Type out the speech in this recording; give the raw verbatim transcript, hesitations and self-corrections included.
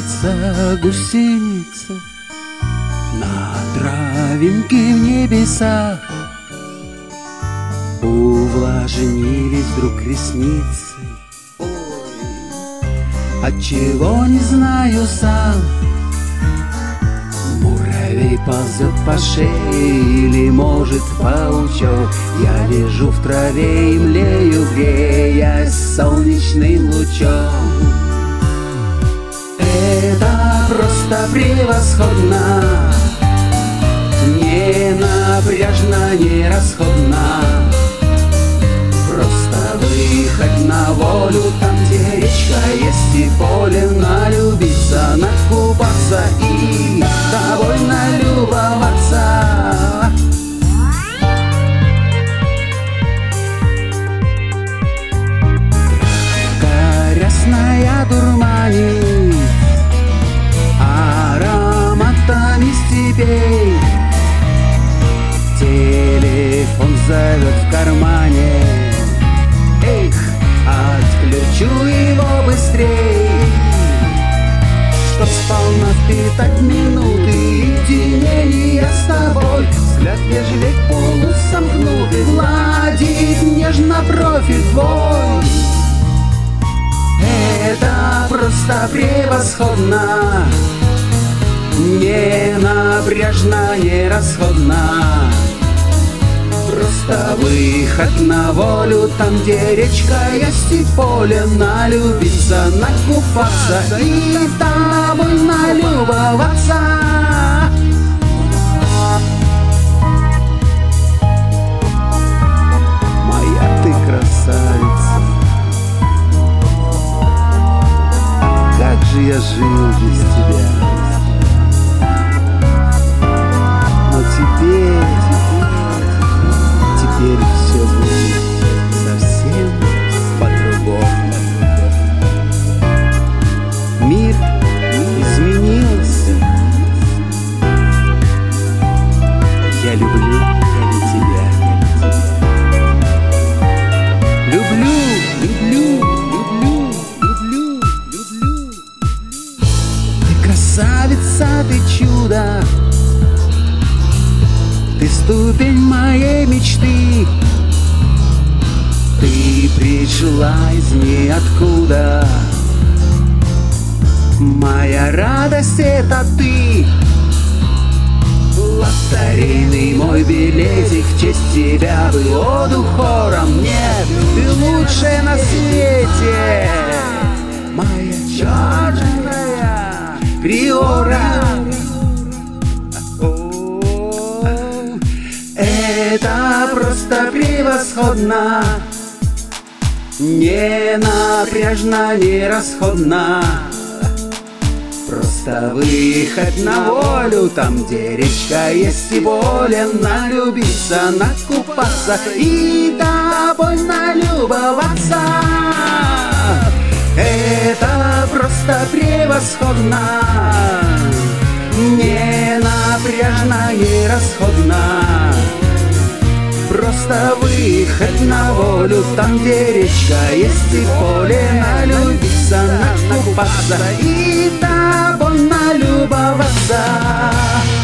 Гусеница, гусеница, на травинке в небесах увлажнились вдруг ресницы. Ой, отчего не знаю сам. Муравей ползет по шее или, может, паучок. Я лежу в траве и млею, греясь солнечным лучом. Это просто превосходно, не напряжно, не расходно. Просто выехать на волю, там, где речка есть и поле, налюбиться, накупаться и довольно любоваться. Корясная дурманит ароматами степей. Телефон зовет в кармане. Эх, отключу его быстрей, чтоб сполна впитать минуты единения с тобой. Взгляд вежливей полусомкнутый гладит нежно профиль твой. Это просто превосходно, не напряжно, не расходно. Просто выход на волю, там, где речка есть и поле, налюбиться, накупаться и тобой налюбоваться. Моя ты красавица, как же я жил без тебя. Но теперь, теперь все будет совсем по-другому. Мир изменился. Я люблю тебя. Люблю, люблю, люблю, люблю, люблю. Ты красавица, ты чудо, ты ступень моей мечты. Ты пришла из ниоткуда. Моя радость — это ты. Лотерейный мой билетик в честь тебя был оду хором. Нет, ты лучшая на свете, моя черная приора. Это просто превосходно, не напряжно, не расходно. Просто выехать на волю, там, где речка есть и поле, налюбиться, накупаться и тобой налюбоваться. Это просто превосходно, не напряжно, не расходно. Просто выехать на волю, там, где речка есть и поле, налюбиться, накупаться и тобой налюбоваться.